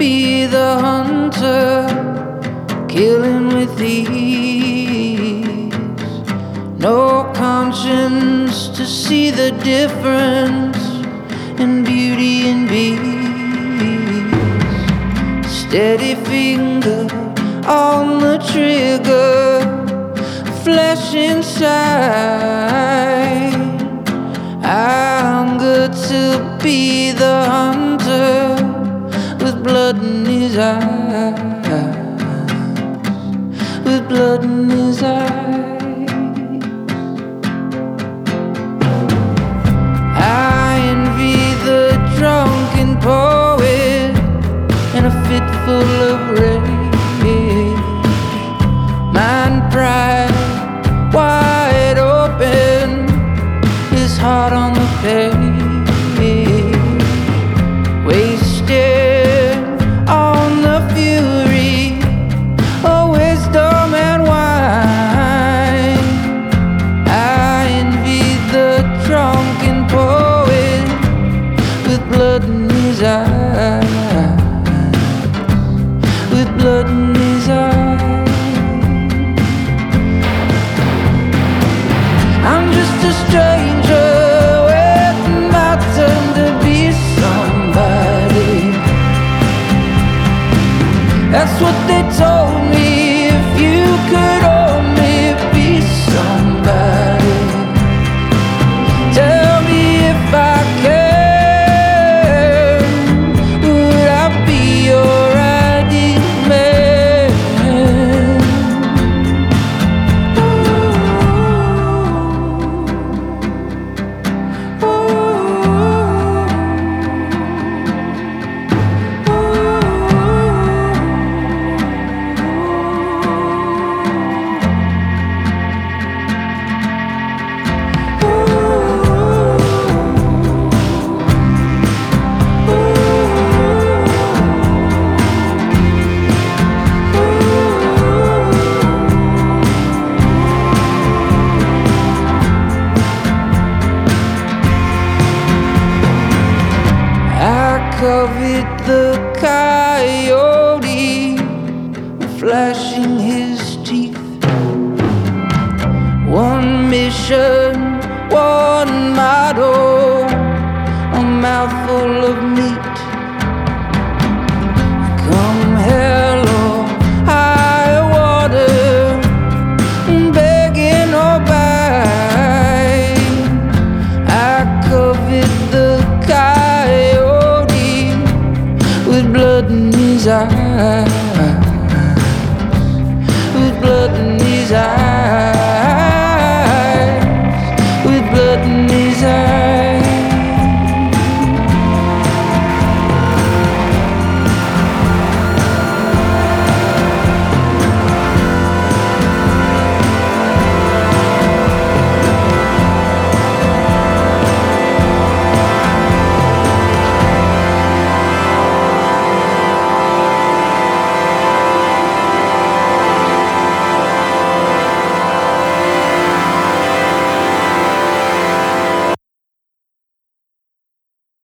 be the hunter, killing with ease. No conscience to see the difference in beauty and beast. Steady finger on the trigger, flesh inside. I'm good to be the hunter with blood in his eyes, with blood in his eyes. I envy the drunken poet in a fit full of rage. Mind pride wide open, his heart on the page. Wasted on the fury of wisdom and wine. I envy the drunken poet with blood in his eyes, with blood in his eyes. I'm just a stranger waiting my turn to be somebody. That's what they told me. If you could only be somebody, tell me if I can, would I be your ideal man? Covered the coyote, flashing his teeth. One mission